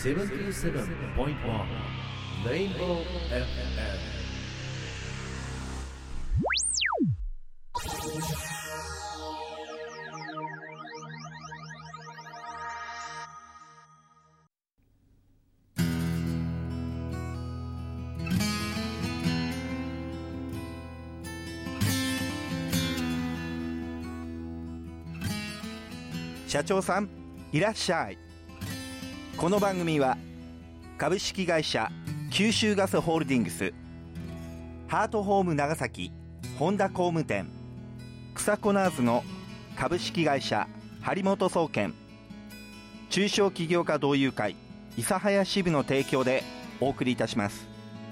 77.1 Rainbow FM。 社長さんいらっしゃい。この番組は株式会社九州ガスホールディングス、ハートホーム長崎本田工務店、草コナーズの株式会社張本総研、中小企業家同友会諫早支部の提供でお送りいたします。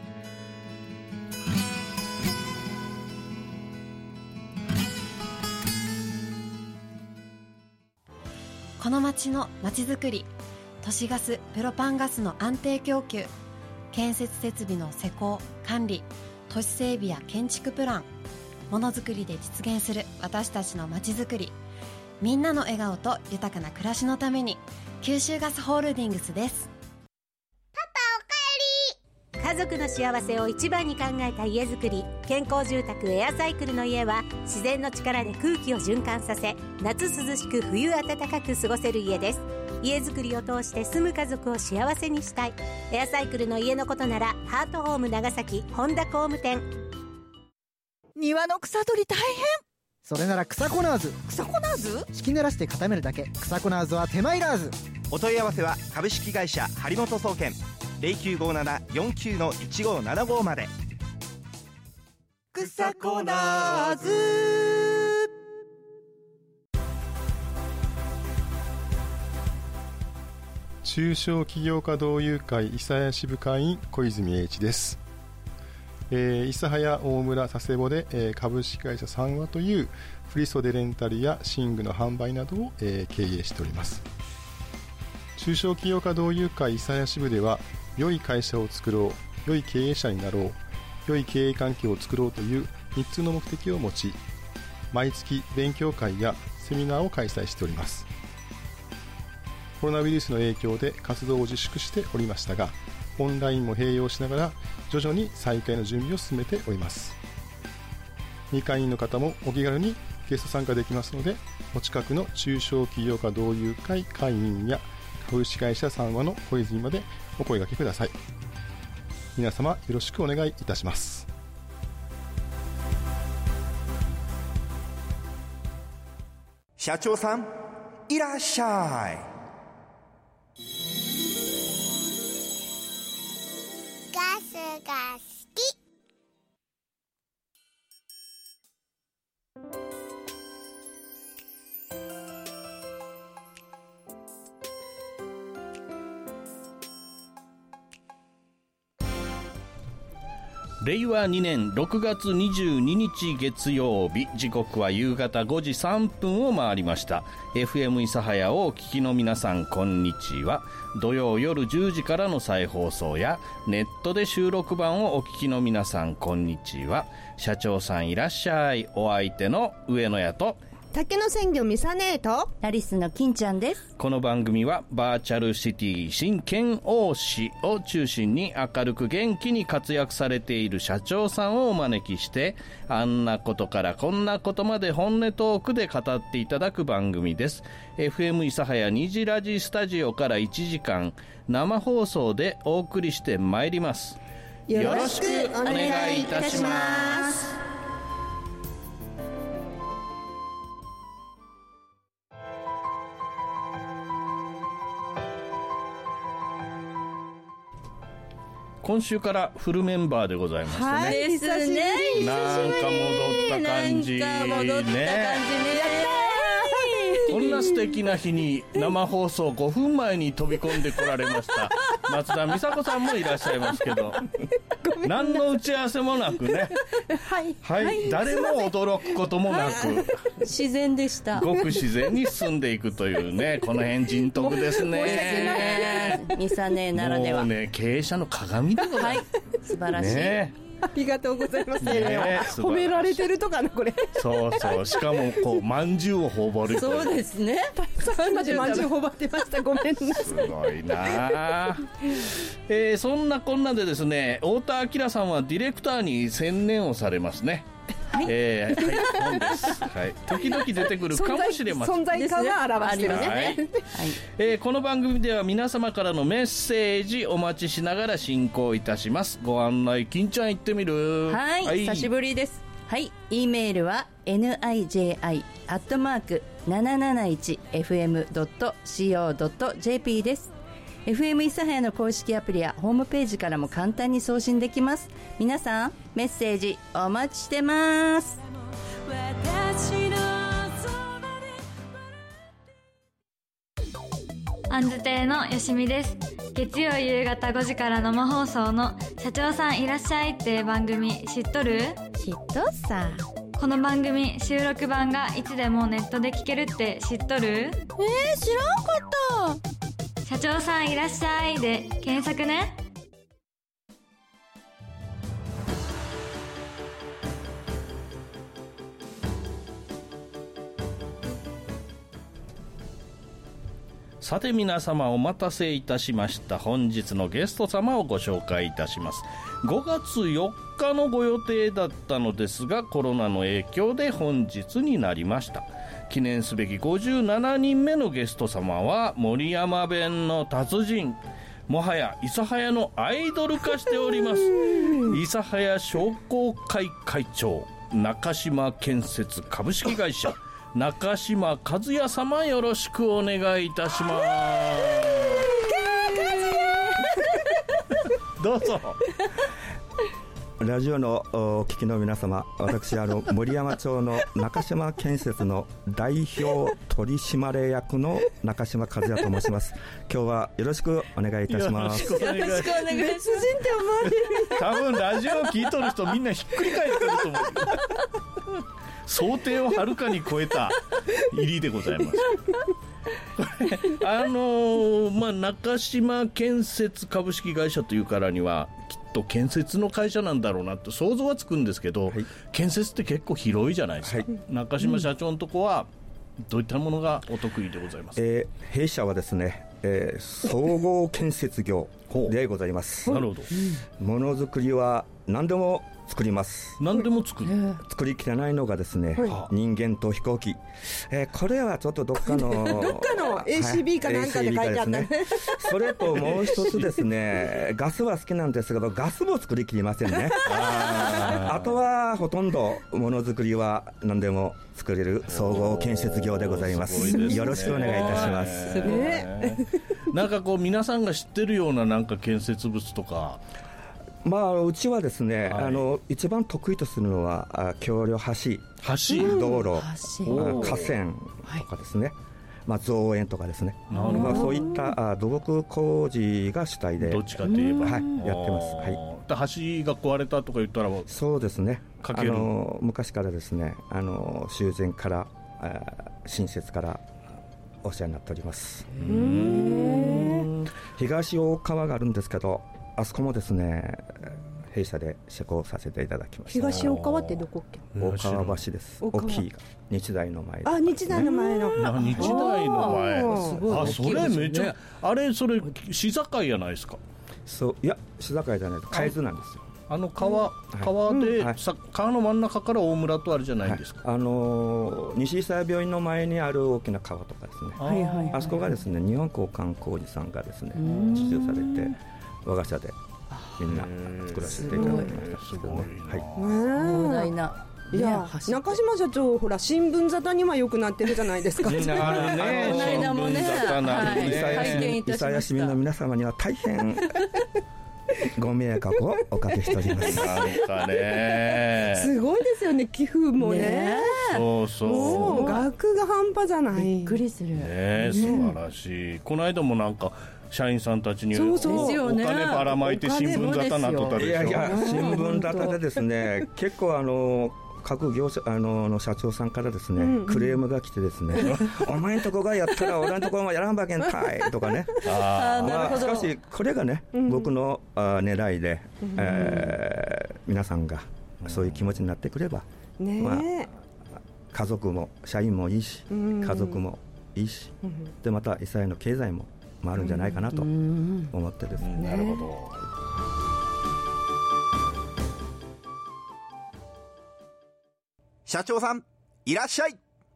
この町の町づくり、都市ガス、プロパンガスの安定供給、建設設備の施工、管理、都市整備や建築プラン、ものづくりで実現する私たちの町づくり、みんなの笑顔と豊かな暮らしのために、九州ガスホールディングスです。 家族の幸せを一番に考えた家づくり、健康住宅エアサイクルの家は自然の力で空気を循環させ、夏涼しく冬暖かく過ごせる家です。家づくりを通して住む家族を幸せにしたい。エアサイクルの家のことならハートホーム長崎本田工務店。 庭の草取り大変。 それなら草コナーズ。 草コナーズ？ 敷き濡らして固めるだけ。草コナーズは手間いらず。 お問い合わせは株式会社張本総研 0957-49-1575 まで。 草コナーズ。 中小企業家同友会諫早支部会員小泉英一です。諫早大村佐世保で、株式会社三和という振袖レンタルや寝具の販売などを、経営しております。中小企業家同友会諫早支部では、良い会社を作ろう、良い経営者になろう、良い経営環境を作ろうという3つの目的を持ち、毎月勉強会やセミナーを開催しております。コロナウイルスの影響で活動を自粛しておりましたが、オンラインも併用しながら徐々に再開の準備を進めております。未会員の方もお気軽にゲスト参加できますので、お近くの中小企業家同友会会員や株式会社三和の小泉までお声掛けください。皆様よろしくお願いいたします。 社長さんいらっしゃい。 ガスが好き。 令和2年6月22日月曜日、時刻は夕方5時3分を回りました。 FM 諫早をお聞きの皆さん、こんにちは。土曜夜10時からの再放送やネットで収録版をお聞きの皆さん、こんにちは。社長さんいらっしゃい。お相手の上野屋と竹の鮮魚ミサネーとラリスの金ちゃんです。 この番組はバーチャルシティ新県王市を中心に明るく元気に活躍されている社長さんをお招きして、あんなことからこんなことまで本音トークで語っていただく番組です。 FM 諫早虹ラジスタジオから1時間生放送でお送りしてまいります。よろしくお願いいたします。今週からフルメンバーでございましてね。 はい、ですね。 なんか戻った感じ。 なんか戻った感じね。やったー。 こんな素敵な日に生放送5分前に飛び込んでこられました松田美佐子さんもいらっしゃいますけど何の打ち合わせもなくねはい、 はい、誰も驚くこともなく自然でした。 ごく自然に進んでいくというね、この辺人徳ですね。 ミサネならでは。 もうね、経営者の鏡でございます、 はい、素晴らしい、 ね。 ありがとうございます。 ね、 褒められてるとかなこれ。 そうそう。しかもこう饅頭を頬張る。 そうですね。 さっきまで饅頭頬張ってました。ごめんなさい。 すごいな。そんなこんなでですね、太田明さんはディレクターに専念をされますね。はい、本です。はい。時々出てくるかもしれません。 存在感が表してるね。 はい。この番組では皆様からのメッセージお待ちしながら進行いたします。ご案内、金ちゃん行ってみる？ はい。久しぶりです。はい。E メールは niji@771fm.co.jp です。FM 諫早の公式アプリやホームページからも簡単に送信できます。皆さんメッセージお待ちしてます。 あんず亭のよしみです。月曜夕方5時から生放送の社長さんいらっしゃいっていう番組知っとる？ 知っとっさ。 この番組収録版がいつでもネットで聞けるって知っとる？ 知らんかった。 社長さんいらっしゃいで検索ね。 さて皆様お待たせいたしました。本日のゲスト様をご紹介いたします。5月4日のご予定だったのですが、コロナの影響で本日になりました。記念すべき57人目のゲスト様は森山弁の達人、もはや諫早のアイドル化しております諫早商工会会長、中島建設株式会社中島和也様、よろしくお願いいたします。どうぞ。 ラジオのお聞きの皆様、私森山町の中島建設の代表取締役の中島和也と申します。今日はよろしくお願いいたします。 よろしくお願いします。別人って思われる。 多分ラジオ聞いとる人みんなひっくり返ってると思う。想定をはるかに超えた入りでございます。中島建設株式会社というからにはきっと建設の会社なんだろうなと想像はつくんですけど、はい、建設って結構広いじゃないですか、はい、中島社長のとこはどういったものがお得意でございますか？ 弊社はですね、総合建設業でございます。 なるほど。 ものづくりは何でも作ります。 何でも作る。 作りきれないのがですね、はい、人間と飛行機、これはちょっとどっかの ACB かなんかで書いてあった、ね、 それともう一つですねガスは好きなんですけどガスも作りきりませんね。あとはほとんどものづくりは何でも作れる総合建設業でございます。よろしくお願いいたします。 なんかこう皆さんが知ってるようななんか建設物とか、 うちはですね、はい、一番得意とするのは橋梁、橋、道路、河川とかですね、造園とかですね、そういった土木工事が主体でどっちかといえば、 はい、やってます、はい、 橋が壊れたとか言ったらそうですね、昔からですね修繕から新設からお世話になっております。東大川があるんですけど、あそこもですね弊社で施工させていただきました。 東大川ってどこっけ？ 大川橋です。大きい日大の前で、 日大の前の日大の前、それめっちゃそれ市境やないですか？ そういや市境じゃないと海津なんですよ。 川で、川の真ん中から大村とあるじゃないですか、 西伊佐病院の前にある大きな川とかですね、あそこがですね日本交換工事さんがですね受注されて我が社でみんな作らせていただきました。すごいな、 壮大な。 いや中島社長、ほら新聞沙汰には良くなってるじゃないですか。 新聞沙汰諫早市民の皆様には大変ご迷惑をおかけしております。 なんかねすごいですよね、寄付もね。 そうもう額が半端じゃない。 びっくりする。 素晴らしい。この間もなんか社員さんたちにお金ばらまいて新聞沙汰になっとったでしょ。 新聞沙汰でですね結構各業者の社長さんからですね、クレームが来てですねお前んとこがやったら俺んとこもやらんばけんたいとかね。しかしこれがね、僕の狙いで、 皆さんがそういう気持ちになってくれば、ね、家族も社員もいいし、家族もいいし、でまた伊佐屋の経済も回るんじゃないかなと思ってですね。 なるほど。 社長さんいらっしゃい。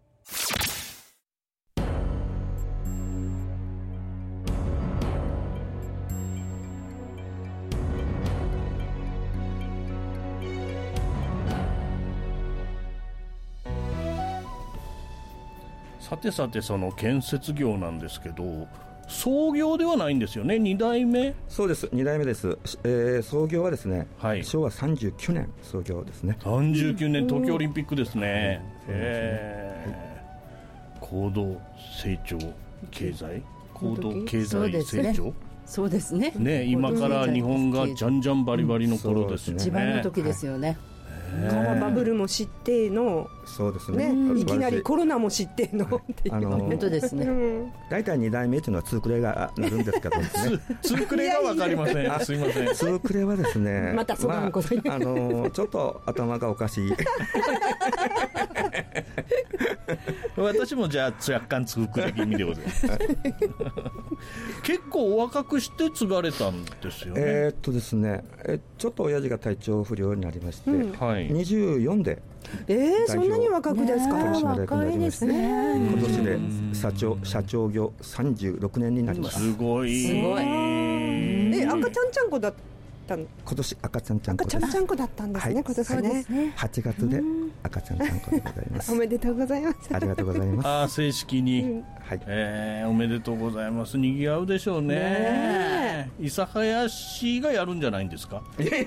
さてさて、その建設業なんですけど、創業ではないんですよね。2代目。 そうです、2代目です。創業はですね、昭和39年創業ですね。 39年、東京オリンピックですね。高度成長経済、高度経済成長、 そうですね。 ね、今から日本がじゃんじゃんバリバリの頃ですよね。 一番の時ですよね。 川バブルも知っての、 そうですね、 いきなりコロナも知ってのっていう本当ですね。 大体2代目というのは通クレがなるんですけどですね。 通クレが分かりません。すいません。 通クレはですね、 またそがんこと言う、 ちょっと頭がおかしい。 私もじゃあ若干通クレ気味でございます。結構お若くして継がれたんですよね。 ですね、ちょっと親父が体調不良になりまして、24でそんなに若くですか。 若いですね。今年で社長業36年になります。 すごい。 赤ちゃんちゃんこだった今年赤ちゃんちゃんこです。 赤ちゃんちゃんこだったんですね、今年ね。 8月で赤ちゃんちゃんこでございます。 おめでとうございます。 ありがとうございます。 正式に、おめでとうございます。にぎわうでしょうね。諫早市がやるんじゃないんですか。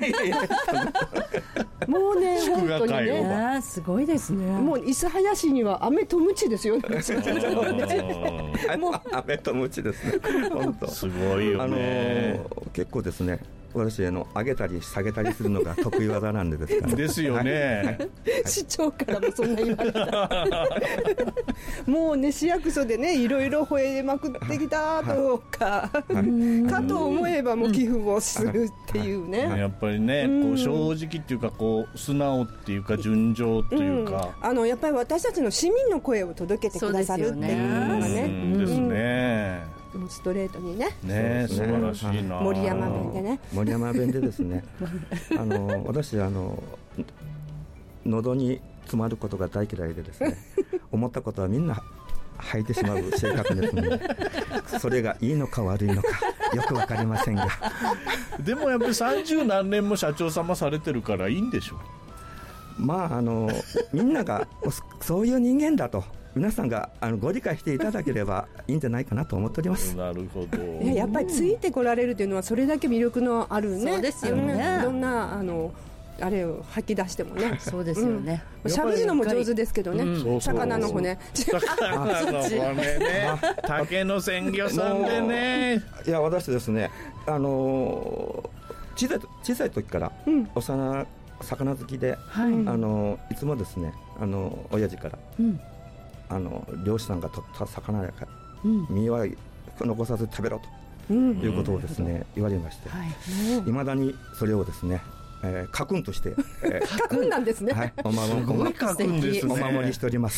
もうね、本当にね、 すごいですね。 もう諫早市には飴と鞭ですよね。 もう飴と鞭ですね。本当すごいよね。 結構ですね、私上げたり下げたりするのが得意技なんでですからですよね。 市長からもそんな言われた。もうね、市役所でね、いろいろ吠えまくってきたとか、かと思えばもう寄付をするっていうね。 やっぱりね、こう正直っていうか、こう素直っていうか、純情というか、 やっぱり私たちの市民の声を届けてくださるっていうのがね。 ですね。 ストレートにね。 素晴らしいな。 森山弁でね。 森山弁でですね。私喉に詰まることが大嫌いでですね。思ったことはみんな吐いてしまう性格ですので、それがいいのか悪いのかよくわかりませんが。 でもやっぱり30何年も社長様されてるからいいんでしょう。 みんながそういう人間だと。皆さんがご理解していただければいいんじゃないかなと思っております。 なるほど。 やっぱりついてこられるというのはそれだけ魅力のあるね。 そうですよね。 どんなあれを吐き出してもね。 そうですよね。 しゃべるのも上手ですけどね。魚の骨。 魚の骨ね。竹の鮮魚さんでね。 いや、私ですね、小さい時から幼魚好きで、いつもですね、親父から。漁師さんが取った魚やから、身は残さず食べろということをですね、言われまして、いまだにそれをですね、家訓として、 家訓なんですね。 お守りしております。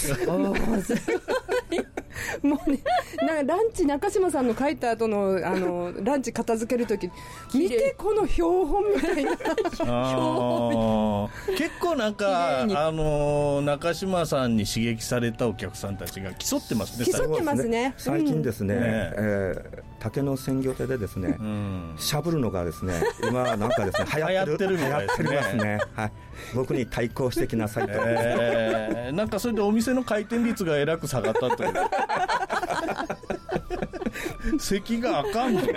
もうね、ランチ中島さんの書いた後のランチ片付けるとき、見てこの標本みたいな。 結構なんか中島さんに刺激されたお客さんたちが競ってますね。 競ってますね。 最近ですね、竹の鮮魚手でですね、しゃぶるのがですね、今なんかですね、流行ってますね。僕に対抗してきなさいと。 なんかそれでお店の回転率がえらく下がったという。席があかんの。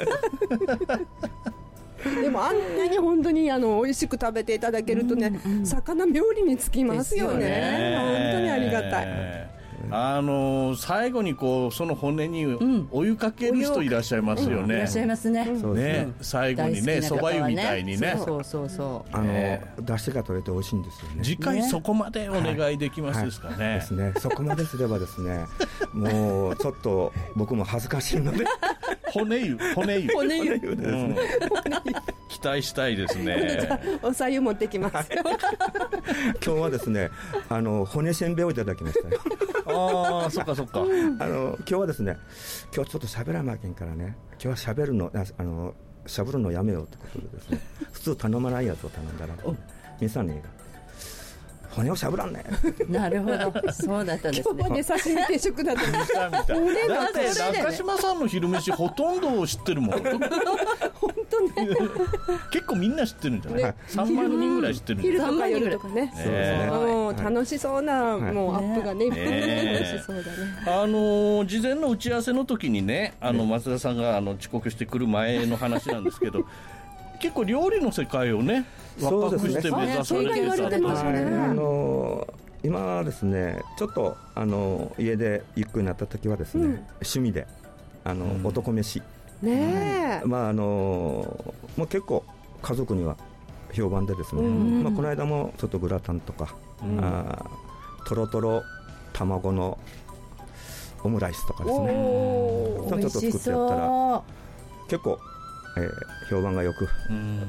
でもあんなに本当に美味しく食べていただけるとね、魚料理につきますよね。本当にありがたい。 最後にこうその骨にお湯かける人いらっしゃいますよね。 いらっしゃいますね。 最後にね、そば湯みたいにね。 出汁が取れて美味しいんですよね。 次回そこまでお願いできますですかね。 ですね。そこまですればですね、もうちょっと僕も恥ずかしいので。 骨湯ですね。期待したいですね。 お白湯持ってきます。 今日はですね、骨せんべいをいただきましたよ。 ああ、そっかそっか。 今日はですね、今日ちょっと喋らなきゃいけんからね、今日は喋るのしゃぶるのやめようということでですね、普通頼まないやつを頼んだら、皆さんに骨をしゃぶらんね。 なるほど、そうだったんですね。 今日はね、刺身定食だと思った。 だって中島さんの昼飯ほとんど知ってるもん。 本当ね。 結構みんな知ってるんじゃない？ 3 万人ぐらい知ってるんじゃない？ 昼とか夜とかね。そうですね。もう楽しそうなもうアップがね、楽しそうだね。 事前の打ち合わせの時にね、松田さんが遅刻してくる前の話なんですけど、結構料理の世界をね、若くして目指されてた。 今はですね、ちょっと家でゆっくりになった時はですね、趣味で男飯ね、もう結構家族には評判でですね、この間もちょっとグラタンとか、とろとろ卵のオムライスとかですね、ちょっと作ってやったら結構評判がよく、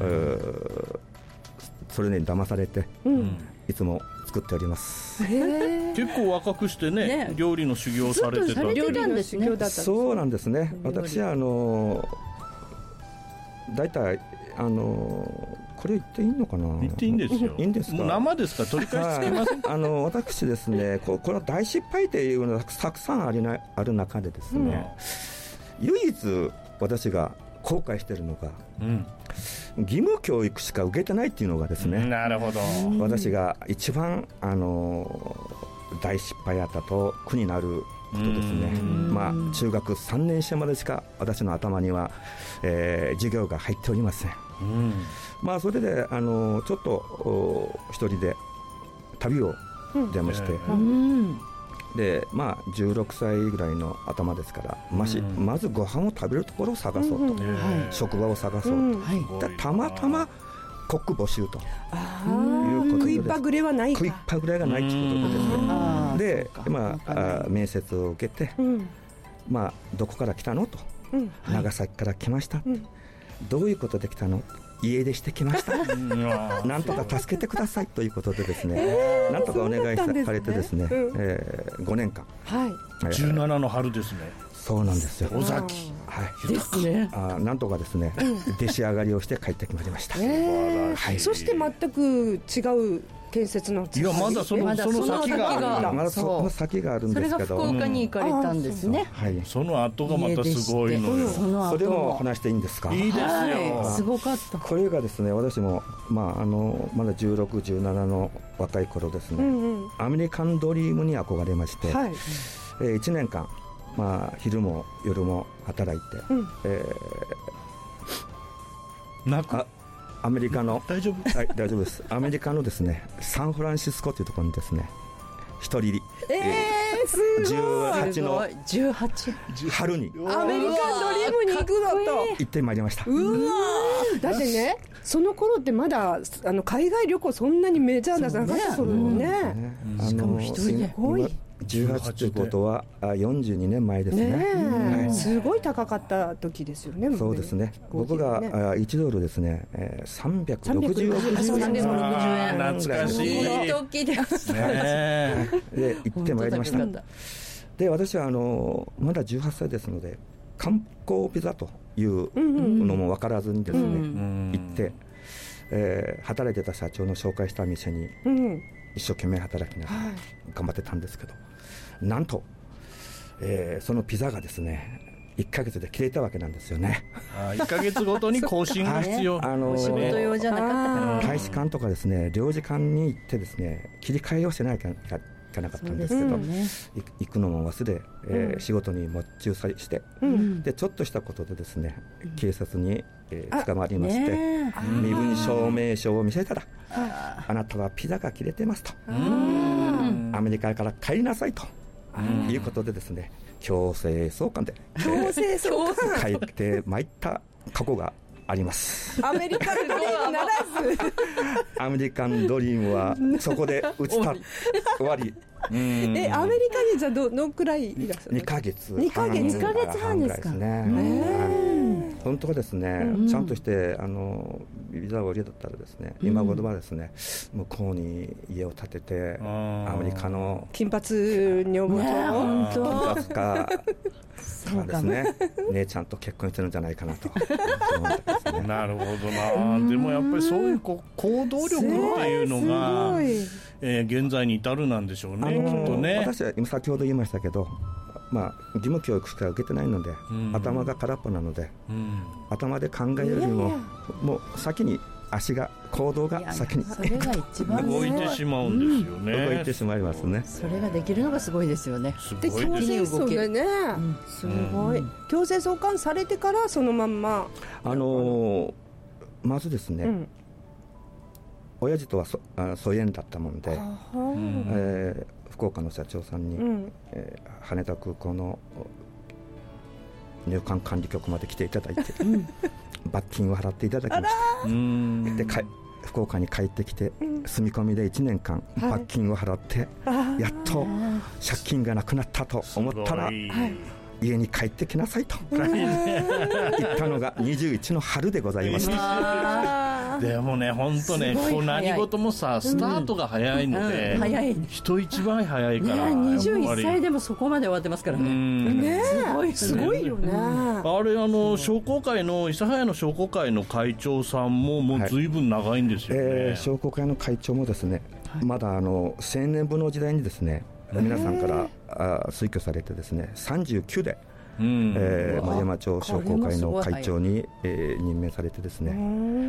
それに騙されて、いつも作っております。 結構若くしてね、料理の修行されてた。 料理の修行だったんです。 そうなんですね。私はだいたいこれ言っていいのかな。 言っていいんですよ。 いいんですか。 もう生ですから取り返しつけません。 私ですね、これは大失敗っていうのがたくさんある中でですね、唯一私が後悔しているのが、義務教育しか受けてないっていうのがですね、 なるほど、 私が一番大失敗やったと苦になることですね。中学3年生までしか私の頭には、授業が入っておりません。それでちょっと一人で旅を出まして、で16歳ぐらいの頭ですから、まずご飯を食べるところを探そうと、職場を探そうと、たまたまコック募集ということで、 食いっぱぐれはないか、 食いっぱぐれがないということですね。で、面接を受けて、どこから来たのと、長崎から来ました、どういうことで来たの、家出してきましたなんとか助けてくださいということでですね、なんとかお願いされてですね、5年間、 17の春ですね。 そうなんですよ。 尾崎ですね。 なんとかですね、出仕上がりをして帰ってきまいりました。 そして全く違う建設の、 いや、まだその先がある。 まだその先があるんですけど、 それが福岡に行かれたんですね。 その後がまたすごいのよ。 それも話していいんですか。 いいですよ。 すごかった。 これがですね、私もまだ16、17の若い頃ですね、アメリカンドリームに憧れまして、1年間昼も夜も働いて、アメリカの大丈夫、 はい、大丈夫です。アメリカのですね、サンフランシスコというところにですね、一人入り、 すごい、 18の春にアメリカンドリームに行くのと行ってまいりました。 だってね、その頃ってまだ海外旅行そんなにメジャーなかったそうね。 しかも一人で、すごい。 18ということは42年前ですね。 すごい高かった時ですよね。 そうですね。僕が1ドルですね、360 円。懐かしい。 時ですね。で行ってまいりました。で、私はまだ18歳ですので、観光ビザというのも分からずにですね、行って働いてた社長の紹介した店に一生懸命働きながら頑張ってたんですけど、なんと、そのピザがですね、1ヶ月で切れたわけなんですよね。 1ヶ月ごとに更新が必要。 仕事用じゃなかったから。 大使館とかですね、領事館に行ってですね、切り替えをしないといけなかったんですけど、行くのも忘れ、仕事に没中して、でちょっとしたことでですね、警察に捕まりまして、身分証明書を見せたら、あなたはピザが切れてますと、アメリカから帰りなさいということでですね、強制送還で帰ってまいった過去があります。 アメリカンドリームならずアメリカンドリームはそこで終わり。 アメリカにじゃあどのくらいいらっしゃる？ 2ヶ月半ですかね。 本当はですね、ちゃんとしてビザを降りだったらですね、今頃はですね、向こうに家を建てて、アメリカの金髪女房と金髪かですね、姉ちゃんと結婚してるんじゃないかなとなるほどな。でもやっぱりそういう行動力っていうのが、現在に至るなんでしょうね、きっとね。 私は今先ほど言いましたけど、義務教育しか受けてないので、頭が空っぽなので、頭で考えるよりももう先に行動が先にそれが一番動いてしまうんですよね。 動いてしまいますね。 それができるのがすごいですよね。 で強制送還ね、すごい。強制送還されてからそのまんままずですね、親父とは疎遠だったもんで、福岡の社長さんに、羽田空港の入管管理局まで来ていただいて、罰金を払っていただきました。で福岡に帰ってきて、住み込みで1年間罰金を払って、やっと借金がなくなったと思ったら、家に帰ってきなさいと言ったのが21の春でございました。 でもね、本当ね、こう何事もさ、スタートが早いので、人一番早いから、 21歳でもそこまで終わってますからね。 すごいよね。 あれ商工会の諫早の商工会の会長さんももうずいぶん長いんですよね。 商工会の会長もですね、まだ青年部の時代にですね、皆さんから推挙されてですね、39で山町商工会の会長に任命されてですね、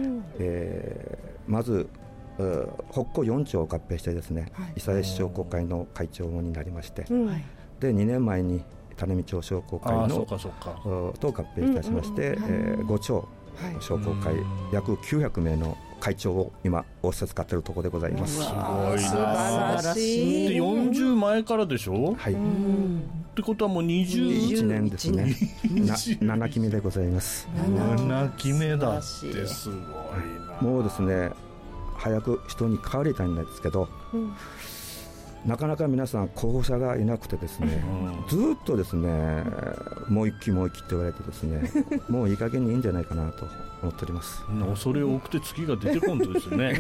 まず北港4町を合併してですね、諫早市商工会の会長になりまして、で2年前に種見町商工会のと合併いたしまして、5町商工会約900名の会長を今仰せつかっているところでございます。 すごいな。素晴らしい。で40前からでしょ。 はい。 ってことはもう 21年ですね。7期目でございます。 7期目だってすごいな。 もうですね、早く人に変わりたいんですけど、なかなか皆さん候補者がいなくてですね、ずっとですね、もう一期もう一期って言われてですね、もういい加減にいいんじゃないかなと思っております。 恐れ多くて月が出てこんとですね。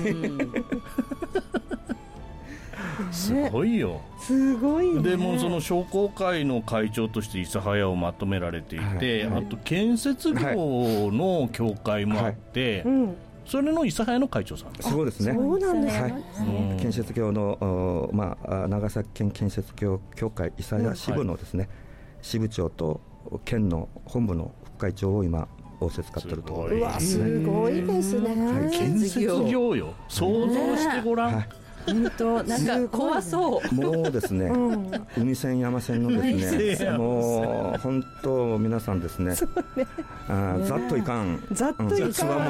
すごいよ。 すごいね。 でもその商工会の会長として諫早をまとめられていて、あと建設業の協会もあって、それの諫早の会長さん。 そうですね。 そうなんですね。 建設業の長崎県建設業協会諫早支部のですね、支部長と県の本部の副会長を今仰せつかっているところです。 うわ、すごいですね。 建設業よ。想像してごらん。 本当なんか怖そう。 もうですね、海線山線のですね、もう本当皆さんですね、ざっといかん、つわものばっかりですから。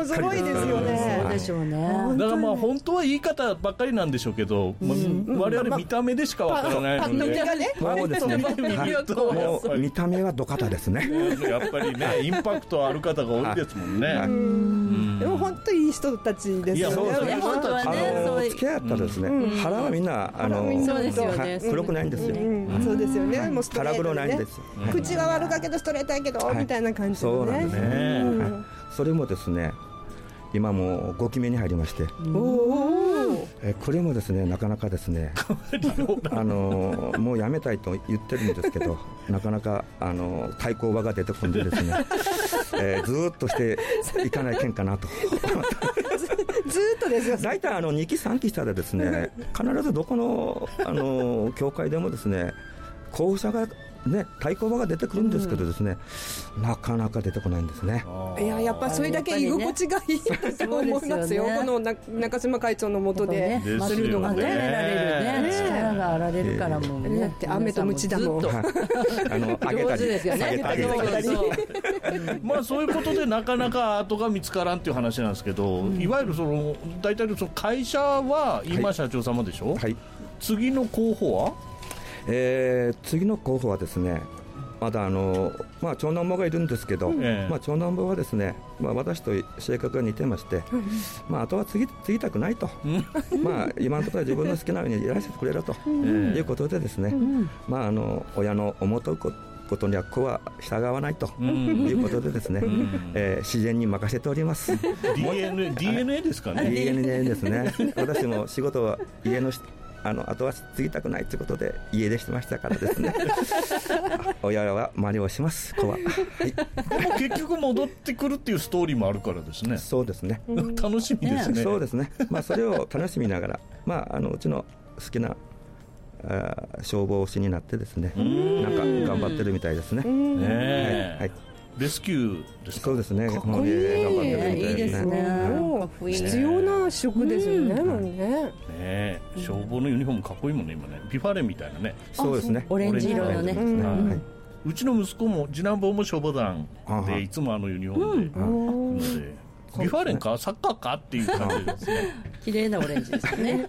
すごいですよね。 そうでしょうね。 だから本当は言い方ばっかりなんでしょうけど、我々見た目でしかわからないので、 もうですね、もう見た目は土方ですね。 やっぱりね、インパクトある方が多いですもんね。 でも本当にいい人たちですよね。 本当はね。 付き合ったらですね、腹はみんな黒くないんですよ。 そうですよね。もうストレートでね。口は悪かけどストレートやけどみたいな感じでね。 そうなんですね。それもですね、今も5期目に入りまして、これもですね、なかなかですね、もうやめたいと言ってるんですけど、なかなか対抗馬が出てこんでですね、ずっとしていかないけんかなと。 ずっとですよ。 大体2期3期したらですね、必ずどこの協会でもですね、候補者がね、対抗馬が出てくるんですけどですね、なかなか出てこないんですね。 やっぱそれだけ居心地がいいと思いますよ。この中島会長の下で。 するのがね、られるね、力があられるからもうね。 雨とムチだもん。 上げたり下げたり。 まあそういうことでなかなか後が見つからんっていう話なんですけど、いわゆる大体その会社は今社長様でしょ。次の候補は？ 次の候補はですね、まだ長男坊がいるんですけど、長男坊はですね、私と性格が似てまして、あとは継ぎたくないと、今のところは自分の好きなようにやらせてくれるということでですね、親の思うことことには子は従わないということでですね、自然に任せております。 DNA ですかね。 DNA ですね。私も仕事は家の後は継ぎたくないということで家出してましたからですね親は真似をします、子は、はい、 結局戻ってくるっていうストーリーもあるからですね。 そうですね、 楽しみですね。 そうですね、それを楽しみながら、うちの好きな消防士になってですね、なんか頑張ってるみたいですね。はい、 レスキューですか。 そうですね。 かっこいい。 頑張ってるみたいですね。 いいですね。必要な職ですよね。もうね。消防のユニフォームかっこいいもんね、今ね。ビファレンみたいなね。 そうですね。 オレンジ色のね。 うちの息子も次男坊も消防団でいつもユニフォームで。ビファレンかサッカーかっていう感じですね。 綺麗なオレンジですね。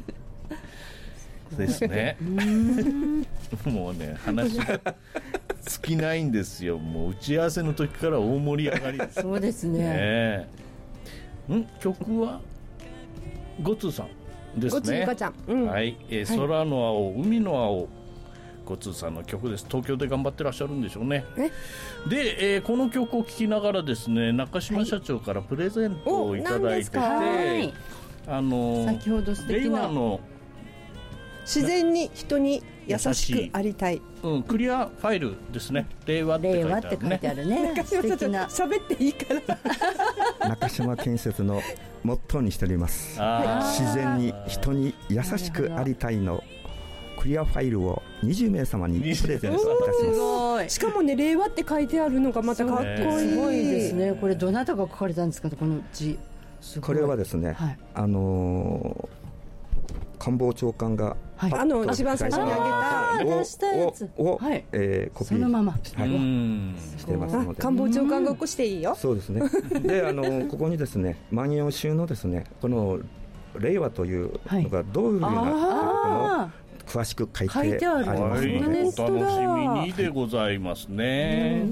ですね。もうね、話が尽きないんですよ。もう打ち合わせの時から大盛り上がりです。 そうですね。 曲はゴツーさんですね。 ゴツーかちゃん。 はい、空の青、海の青、ゴツーさんの曲です。東京で頑張ってらっしゃるんでしょうね。で、この曲を聴きながらですね、中島社長からプレゼントをいただいてて、 先ほど素敵な自然に人に優しくありたい、 クリアファイルですね。令和って書いてあるね。 中島社長喋っていいかな。中島建設のモットーにしております。自然に人に優しくありたいのクリアファイルを20名様にプレゼントいたします。 しかもね、令和って書いてあるのがまたかっこいい。 すごいですね。これどなたが書かれたんですか、この字。 これはですね、官房長官が一番最初に挙げた出したやつをコピーそのまましてますので、 官房長官が起こしていいよ。 そうですね。で、ここにですね、万葉集のですね、この令和というのがどういうふうになっているかも詳しく書いてありますので、 お楽しみにでございますね。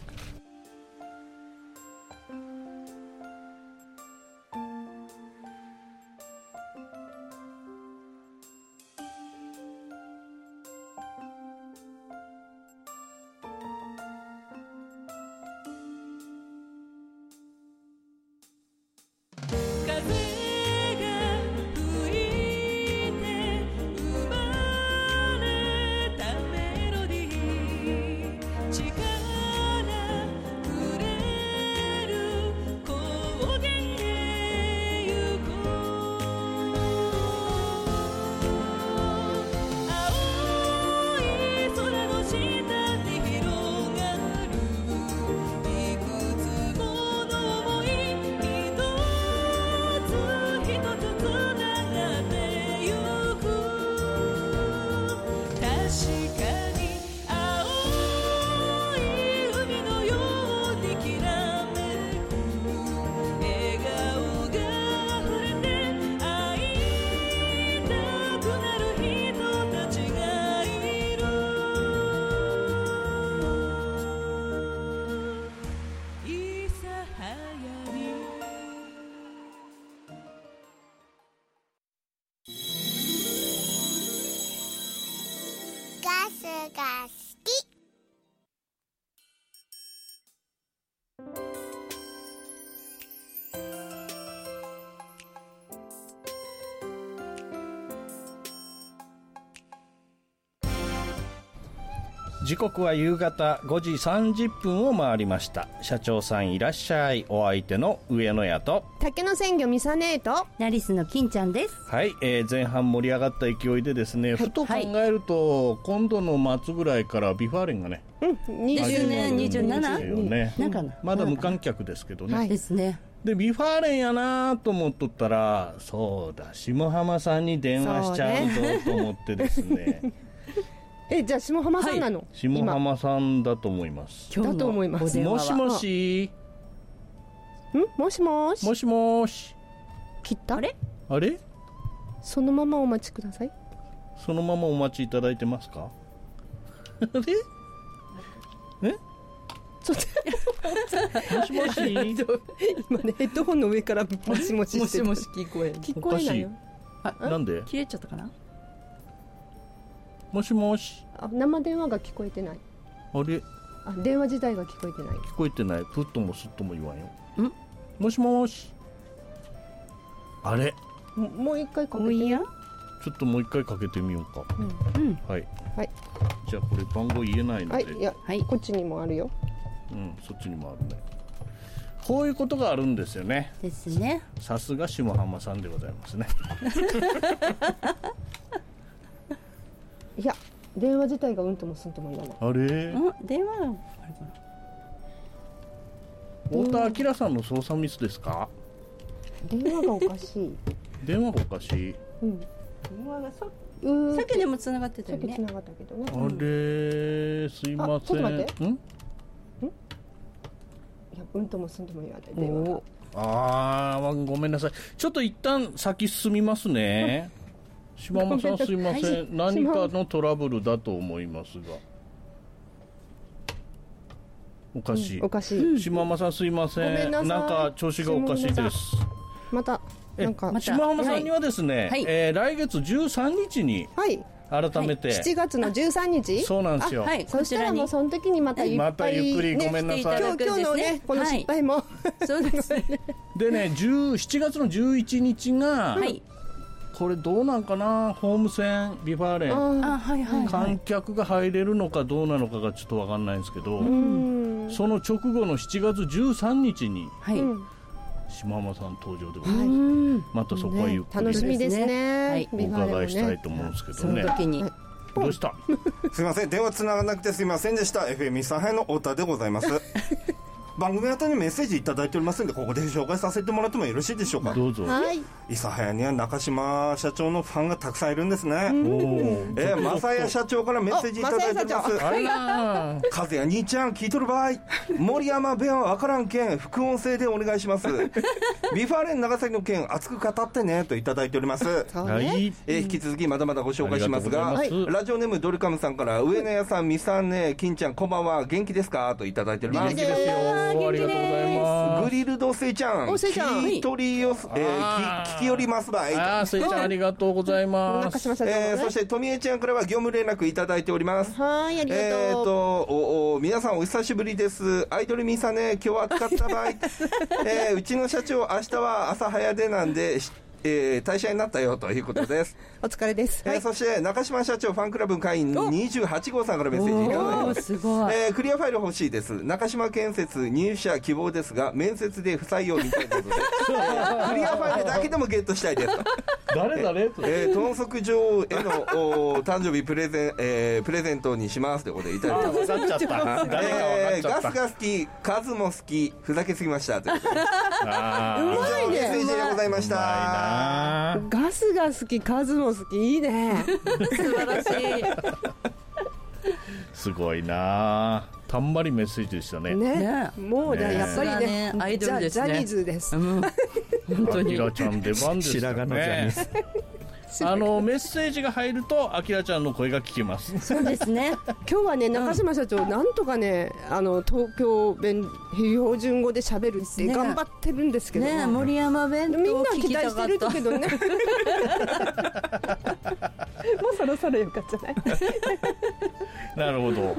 時刻は夕方5時30分を回りました。社長さんいらっしゃい。お相手の上野屋と竹の鮮魚ミサネーとナリスの金ちゃんです。 はい、前半盛り上がった勢いでですね、ふと考えると、今度の末ぐらいからビファーレンがね、 20年27 まだ無観客ですけどね、 ですね。 でビファーレンやなと思っとったら、そうだ下浜さんに電話しちゃうぞと思ってですねじゃあ下浜さんなの？ 下浜さんだと思います。 だと思います。 もしもし。 もしもし。 もしもし。 切った？ あれ？ そのままお待ちください。 そのままお待ちいただいてますか？あれ？もしもし。 今ね、ヘッドホンの上からもしもししてる。 もしもし聞こえる。 聞こえないよ。 なんで？ 切れちゃったかな？ もしもし。 生電話が聞こえてない。 あれ、 電話自体が聞こえてない。 聞こえてない。プッともスッとも言わんよ。もしもし。あれ、 もう一回かけてみよう。 ちょっともう一回かけてみようか。はい、 はい、 じゃあこれ番号言えないので、 いや、こっちにもあるよ。 そっちにもあるね。こういうことがあるんですよね。 ですね。 さすが下浜さんでございますね。 いや、電話自体がうんともすんとも言わない。 あれ、 電話があるかな。 太田明さんの操作ミスですか？ 電話がおかしい。 電話がおかしい。 電話がさっきでもつながってたよね。 さっきつながったけどね。 あれ、すいません。 ちょっと待って。いや、うんともすんとも言わない電話が。 ごめんなさい。ちょっと一旦先進みますね。島間さん、すいません。何かのトラブルだと思いますが。おかしい。 おかしい。 島間さん、すいません。 ごめんなさい。 なんか調子がおかしいです。 またなんか島浜さんにはですね、来月13日に改めて、 7月の13日、 そうなんですよ。 そしたらもうその時にまたゆっくりごめんなさい。 今日のねこの失敗もそうですね。 でね、7月の11日がこれどうなんかな、ホーム戦ビファーレン、観客が入れるのかどうなのかがちょっと分かんないんですけど、その直後の7月13日に島浜さん登場でございます。またそこはゆっくり楽しみですね。 お伺いしたいと思うんですけどね。 その時にどうした？ すいません、電話つながなくてすいませんでした。 FM 諫早の太田でございます。番組宛てにメッセージいただいておりますので、ここで紹介させてもらってもよろしいでしょうか。 どうぞ。 諫早には中島社長のファンがたくさんいるんですね。正也社長からメッセージいただいております。和也兄ちゃん聞いとる場合、森山弁は分からんけん副音声でお願いします。ビファーレン長崎の件熱く語ってねといただいております。引き続きまだまだご紹介しますが、ラジオネームドリカムさんから、上野屋さん、みさんね、金ちゃんこんばんは、元気ですかといただいております。 元気ですよ。ありがとうございます。 グリルドせいちゃん、聞き寄りますばい。 せいちゃんありがとうございます。 そして富江ちゃんからは業務連絡いただいております。 ありがとう。皆さんお久しぶりです。アイドルミサね、今日は暑かった場合、うちの社長明日は朝早出なんで退社になったよということです。 お疲れです。 そして中島社長ファンクラブ会員28号さんからメッセージいただいてます。 すごい。 クリアファイル欲しいです。中島建設入社希望ですが面接で不採用みたいなことでクリアファイルだけでもゲットしたいですと。 誰豚足女王への誕生日プレゼントにしますということでいただいてます。ガスが好き、数も好き、ふざけすぎましたということで。 うまいね。 メッセージでございました。 ガスが好き、数も好き、いいね。 素晴らしい。 すごいな。たんまりメッセージでしたね。 もうね、やっぱりね、 アイドルですね。 ジャニーズです。 本当に。 あきらちゃん出番ですね。 白髪のジャニーズ。 メッセージが入るとあきらちゃんの声が聞けます。 そうですね。 今日はね、中島社長なんとかね、東京弁標準語で喋るって頑張ってるんですけどね。森山弁みんな期待してるけどね。もうそろそろよかったじゃない。 なるほど。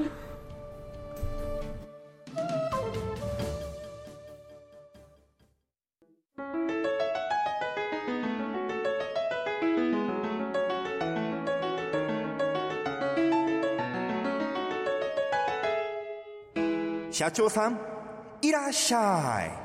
社長さんいらっしゃい。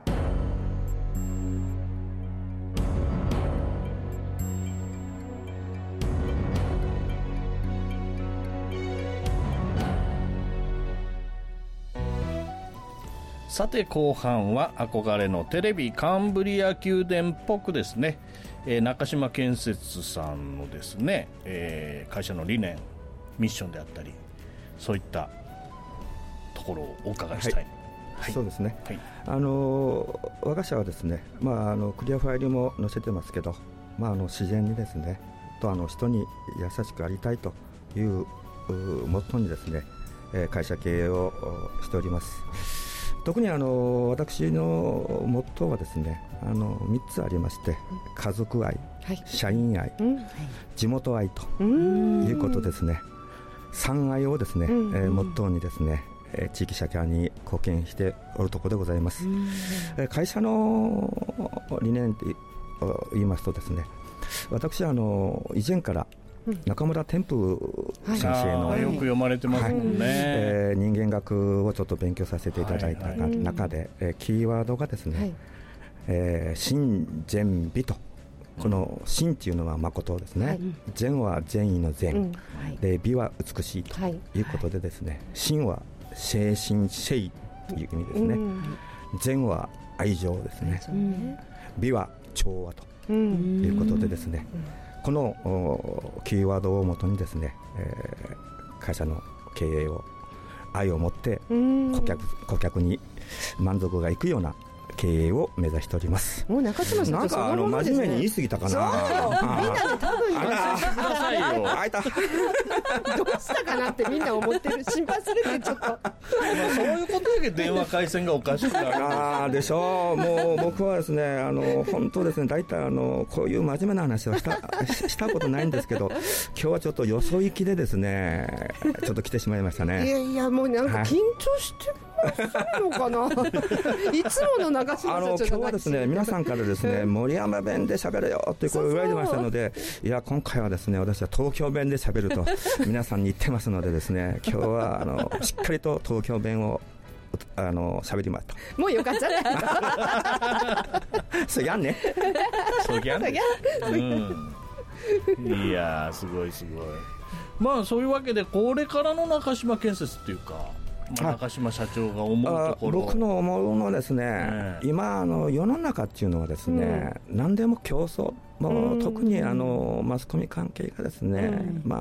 さて後半は憧れのテレビカンブリア宮殿っぽくですね、中島建設さんのですね、会社の理念ミッションであったりそういったところをお伺いしたい。 そうですね、我が社はですね、クリアファイルも載せてますけど、自然にですねと人に優しくありたいというモットーにですね、会社経営をしております。特に私のモットーはですね3つありまして、家族愛、社員愛、地元愛ということですね。 3愛をですね、モットーにですね、地域社会に貢献しておるところでございます。会社の理念と言いますとですね、私は以前から中村天風先生の、 よく読まれてますもんね、 人間学をちょっと勉強させていただいた中で、キーワードがですね、真善美と、この真というのは誠ですね、善は善意の善、で美は美しいということでですね、真は誠心誠意という意味ですね、善は愛情ですね、美は調和ということでですね、このキーワードをもとにですね、会社の経営を愛を持って顧客に満足がいくような経営を目指しております。 もう中島さん、 なんか真面目に言い過ぎたかな。 みんなで多分安心してくださいよ。 どうしたかなってみんな思ってる。心配するってちょっと。 そういうことだけ電話回線がおかしくなる。 でしょう。もう僕はですね、本当ですね、大体こういう真面目な話はしたことないんですけど、今日はちょっとよそ行きでですね、ちょっと来てしまいましたね。 いやいや、もうなんか緊張してる。のかないつもの中島社長今日はですね、皆さんからですね、森山弁で喋れよという声を言われてましたので、いや今回はですね、私は東京弁で喋ると皆さんに言ってますのでですね、今日はしっかりと東京弁を喋りました。 もうよかったね。 そぎゃんね。 そぎゃんね。いやすごいすごい。まあそういうわけで、これからの中島建設っていうか、中島社長が思うところ、 僕の思うのはですね、今世の中っていうのはですね、何でも競争、特にマスコミ関係がですね、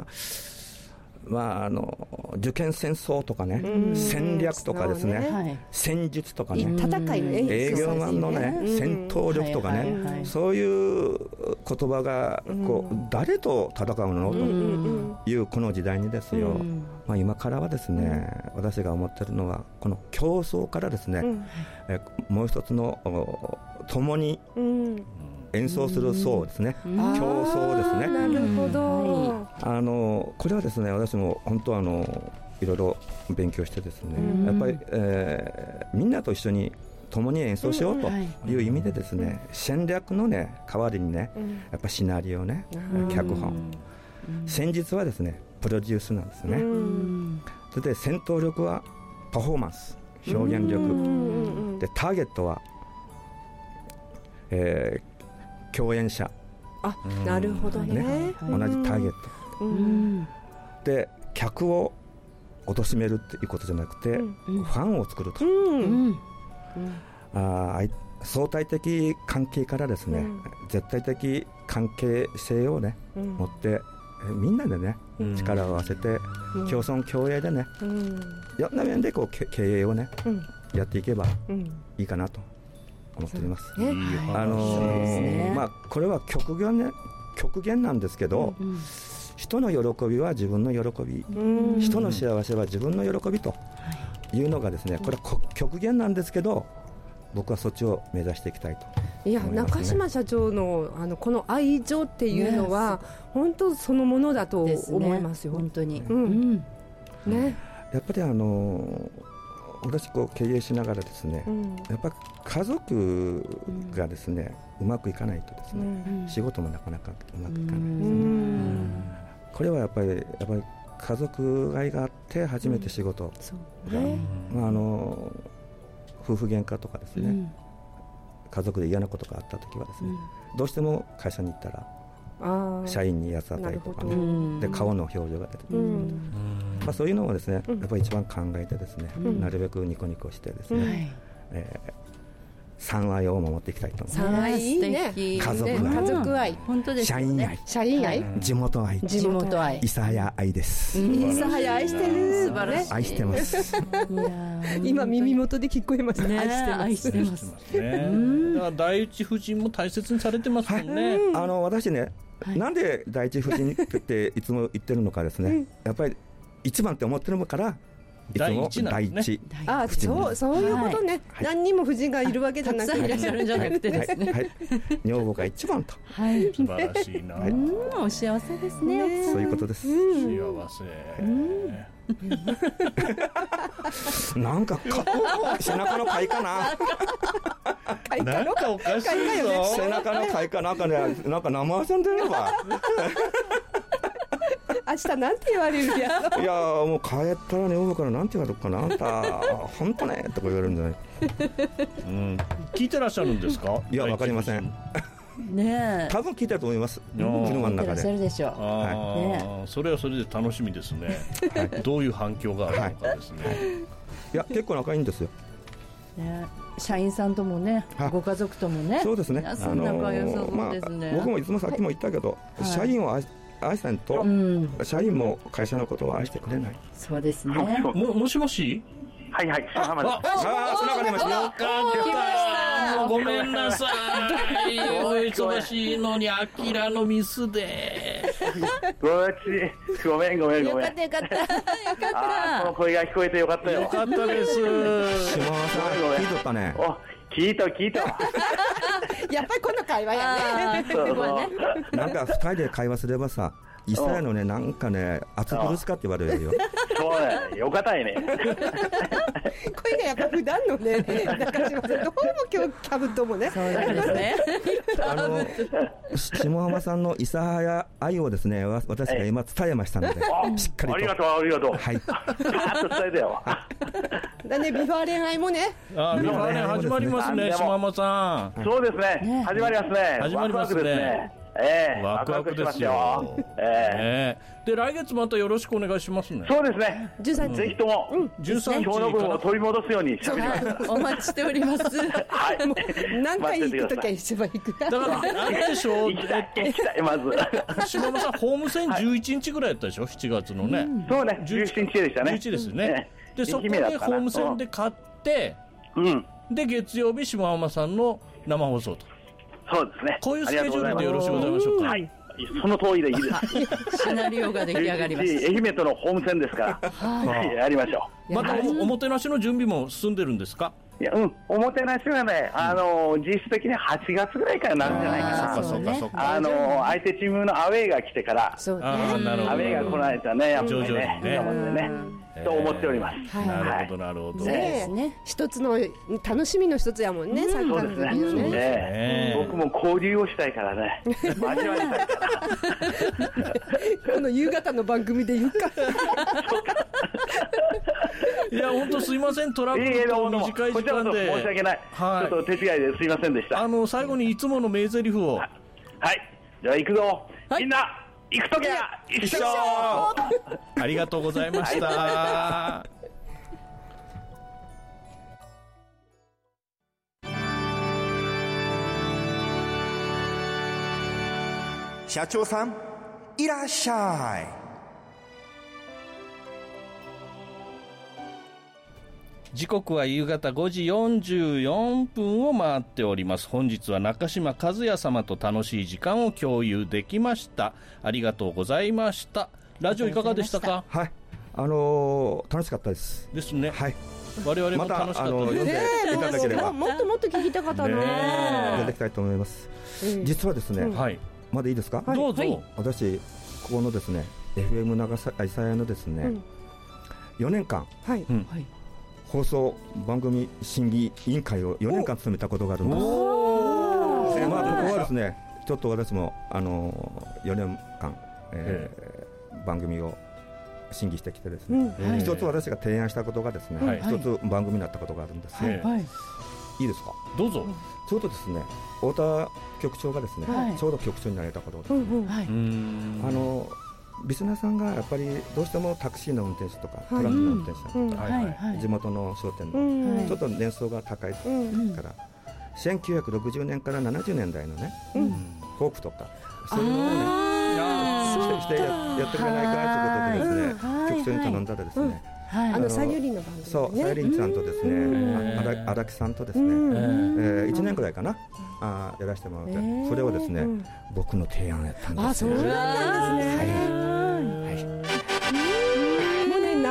受験戦争とかね、戦略とかですね、戦術とかね、 戦いの営業マンのね、戦闘力とかね、そういう言葉が誰と戦うのというこの時代にですよ、今からはですね、私が思っているのは、この競争からですね、もう一つの共に演奏する層ですね、競争ですね。 なるほど。 これはですね、私も本当いろいろ勉強してですね、やっぱり、みんなと一緒に共に演奏しようという意味でですね、戦略のね代わりにね、やっぱシナリオね、脚本、戦術はですねプロデュースなんですね。それで戦闘力はパフォーマンス、表現力で、ターゲットは、共演者。 なるほどね。 同じターゲットで、客を貶めるっていうことじゃなくて、ファンを作ると、相対的関係からですね、絶対的関係性をね、持って、みんなでね力を合わせて、共存共栄でね、いろんな面で経営をね、やっていけばいいかなと思っております。これは極限なんですけど、人の喜びは自分の喜び、人の幸せは自分の喜びというのがですね、これは極限なんですけど、僕はそっちを目指していきたいと思いますね。 中島社長のこの愛情っていうのは、本当そのものだと思いますよ。 本当に。 やっぱり私経営しながらですね、やっぱり家族がですねうまくいかないとですね、仕事もなかなかうまくいかないですね。これはやっぱり家族愛があって初めて仕事が、夫婦喧嘩とかですね、家族で嫌なことがあった時はですね、どうしても会社に行ったら社員に八つ当たりとかね、で顔の表情が出てくる、そういうのをですね、やっぱり一番考えてですね、なるべくニコニコしてですね、3愛を守っていきたいと思います。 3愛いいね。 家族愛、 本当ですね。 社員愛、地元愛、諫早愛です。 諫早愛してる。 素晴らしい。 愛してます。 今耳元で聞こえました。 愛してます。 だから第一夫人も大切にされてますもんね。 私ね、なんで第一夫人っていつも言ってるのかですね、やっぱり一番って思ってるからいつも第一。 あ、そういうことね。何人も夫人がいるわけじゃなくて、 たくさんいらっしゃるんじゃなくてですね。 女房が一番と。 はい。 素晴らしいな。 お幸せですね。 そういうことです。 幸せ。 なんか背中の貝かな。 なんかおかしいぞ。 背中の貝かなんかね、なんか生遊んでるわ。 明日なんて言われるやいやもう帰ったら女房からなんて言われるかな、あんた本当ねとか言われるんじゃない。 聞いてらっしゃるんですか。 いやわかりません。 ねえ。 多分聞いてると思います。車の中で。 聞いてらっしゃるでしょう。 それはそれで楽しみですね。どういう反響があるのかですね。 いや結構仲いいんですよ。 社員さんともね、ご家族ともね。 そうですね。 仲良さそうですね。 僕もいつもさっきも言ったけど、社員を愛さんと、社員も会社のことを愛してくれない。 そうですね。 もしもし。 はいはい。 つながりました。 よかった。ごめんなさい。お忙しいのにアキラのミスで。 ごめん。 よかった。 この声が聞こえてよかったよ。 よかったです。 島田さん聞いとったね。 聞いたやっぱりこの会話やね。 なんか2人で会話すればさ、イサヤのね、なんかね、暑苦しかって言われるよ。 そうね、よかったいね。 これがやっぱ普段のね、中島さん、どうも今日キャブトもね。 そうですね。 下浜さんの諫早愛をですね、私が今伝えましたので、しっかりと。 ありがとう。はい。パーッと伝えてよ。 だね、ビファー恋愛もね。 ビファー恋愛始まりますね、下浜さん。 そうですね、始まりますね。 始まりますね。ワクワクですよ。で来月またよろしくお願いしますね。 そうですね。 13日ぜひとも 13日今日の分を取り戻すようにしゃべります。 お待ちしております。 はい。 何回行くときは一番行く。 だからなんでしょう。 行きたいまず。 島山さんホーム戦11日ぐらいやったでしょ。7月のね。 そうね。17日でしたね。 11ですね。でそこでホーム戦で勝って、で月曜日島山さんの生放送と。 そうですね。 こういうスケジュールでよろしくございましょうか。 はい。その通りでいいです。 シナリオが出来上がりました。 愛媛とのホーム戦ですから、やりましょう。またおもてなしの準備も進んでるんですか。 いや、おもてなしはね、実質的に8月ぐらいからなるんじゃないかな。 そうか。 相手チームのアウェーが来てから、アウェーが来ないとね、やっぱりね。と思っております。 なるほど。 一つの楽しみの一つやもんね。サッカーの時のね。 僕も交流をしたいからね。交わりたいから。 この夕方の番組で言うか。 いや本当すいません、トラブルと短い時間で申し訳ない。ちょっと手違いですいませんでした。 最後にいつもの名台詞を。 はい。じゃあ行くぞ。みんな。行くときは一緒。 ありがとうございました。 社長さんいらっしゃい。 時刻は夕方5時44分を回っております。本日は中島和也様と楽しい時間を共有できました。ありがとうございました。ラジオいかがでしたか。 はい、楽しかったですね。はい、我々も楽しかったです。 読んでいただければ、 もっともっと聞きたかったね。 出てきたいと思います。実はですね、まだいいですか。 どうぞ。 私ここのですね FM 長諫早のですね、4年間放送番組審議委員会を4年間務めたことがあるんです。ここはですね、ちょっと私も4年間、番組を審議してきてですね、一つ私が提案したことがですね、一つ番組になったことがあるんですね。いいですか。 どうぞ。 ちょうどですね、太田局長がですね、ちょうど局長になれたことですね。リスナーさんがやっぱりどうしてもタクシーの運転手とかトラックの運転手さんとか地元の商店のちょっと年層が高いから1960年から70年代のねフォークとかそういうのをねしてやってくれないかということでですね、局長に頼んだらですね、 さゆりの番組ね、 そうさゆりんさんとですね、荒木さんとですね、1年くらいかなやらせてもらって、それをですね僕の提案やったんですよ。 そうなんですね。もうね、なん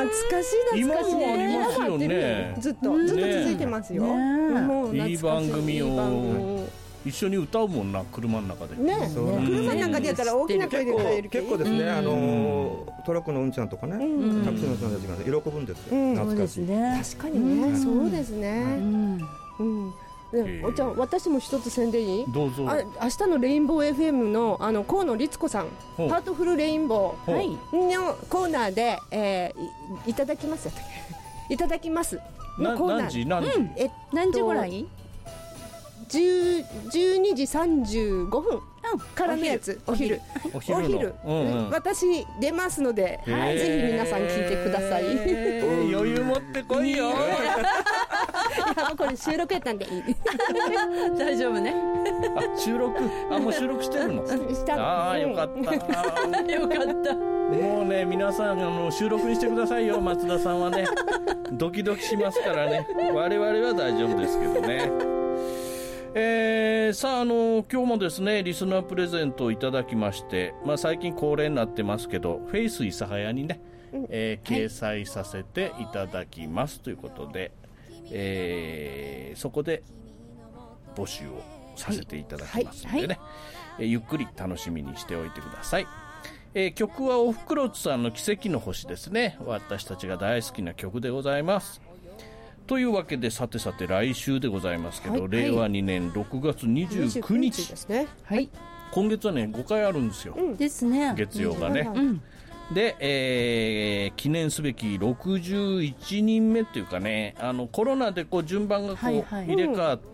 かしい今もありますよね。 ずっと続いてますよ。もういい番組を一緒に歌うもんな、車の中でね。車の中でやったら大きな声で歌える。 結構ですね、トラックのうんちゃんとかね、タクシーの人たちが喜ぶんですよ。懐かしい。 確かにね、そうですね。おちゃん、私も一つ宣伝いい？ どうぞ。 明日のレインボー FM の河野律子さん、ハートフルレインボーのコーナーでいただきますいただきますのコーナー。 何時ぐらい ？12時35分からのやつ。お昼私出ますので、ぜひ皆さん聞いてください。 余裕持ってこいよ。 これ収録やったんでいい。 大丈夫ね。 収録もう収録してるの？ああ、よかったよかった。 もうね、皆さん収録にしてくださいよ。松田さんはねドキドキしますからね。我々は大丈夫ですけどね。さあ今日もですねリスナープレゼントをいただきまして、最近恒例になってますけどフェイス諫早にね、掲載させていただきますということで、そこで募集をさせていただきますのでね、ゆっくり楽しみにしておいてください。曲はおふくろつさんの奇跡の星ですね。私たちが大好きな曲でございます。というわけで、さて来週でございますけど、令和2年6月29日ですね。今月はね5回あるんですよ。 ですね。 月曜がね。で、記念すべき61人目っていうかね、コロナで順番が入れ替わって、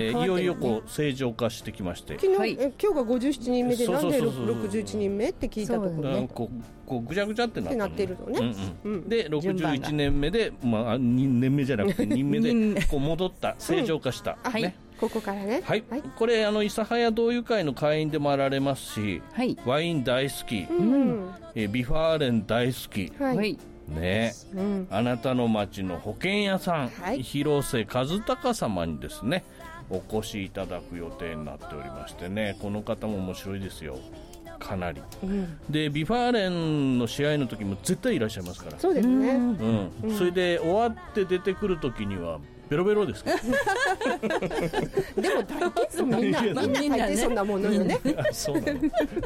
いよいよ正常化してきまして、 今日が57人目で、なんで61人目って聞いたところね、 ぐちゃぐちゃってなってるのね。で61年目で、2年目じゃなくて2目で戻った正常化したね。 ここからね。 これ諫早同友会の会員でもあられますし、ワイン大好き、ビファーレン大好き、ね、あなたの町の保険屋さん、広瀬和孝様にですねお越しいただく予定になっておりましてね、この方も面白いですよ、かなり。でビファーレンの試合の時も絶対いらっしゃいますから。 そうですね。 それで終わって出てくる時にはベロベロですけどでも大体みんな大抵そんなものよね。 そうなの。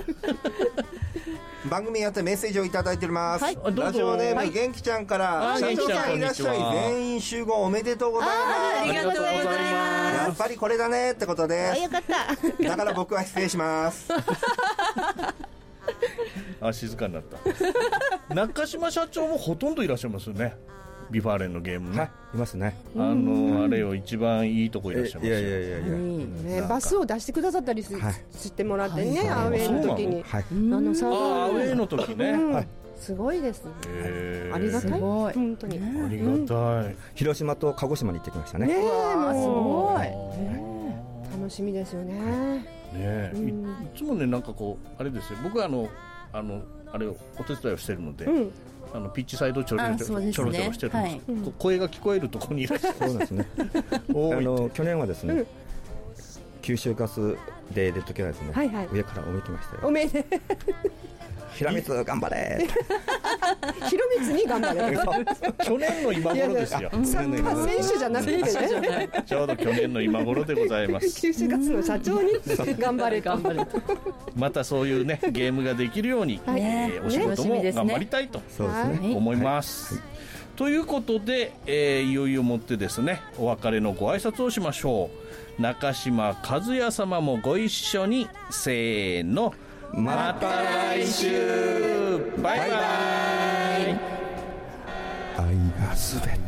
番組やってメッセージをいただいております。ラジオネーム元気ちゃんから社長さんいらっしゃい、全員集合おめでとうございます。 ありがとうございます。 やっぱりこれだねってことです。 よかった。 だから僕は失礼します。 静かになった中島社長もほとんどいらっしゃいますよね、ビファーレンのゲームね。 いますね。 あれを一番いいとこいらっしゃいますよ。 いやバスを出してくださったりしてもらってね、アウェーの時に。 アウェーの時ね。 すごいですね。ありがたい。本当に。 ありがたい。 広島と鹿児島に行ってきましたね。 ねえ、もうすごい。楽しみですよね。 ね、いつもねなんかあれですよ。僕はあれをお手伝いをしてるので。ピッチサイドちょろちょろしてるんです。声が聞こえるところにいらっしゃる。 そうですね。去年はですね、九州ガスで出るときはですね、上からおめきましたよ。 おめで。 平光頑張れ。 広光に頑張れ。 去年の今頃ですよ。 サッカー選手じゃなくてね。 ちょうど去年の今頃でございます。 九州ガスの社長に頑張れ頑張れ。 またそういうねゲームができるように、お仕事も頑張りたいと思います。ということで、いよいよもってですねお別れのご挨拶をしましょう。中島和也様もご一緒に。せーの、また来週。バイバイ。 愛がすべて。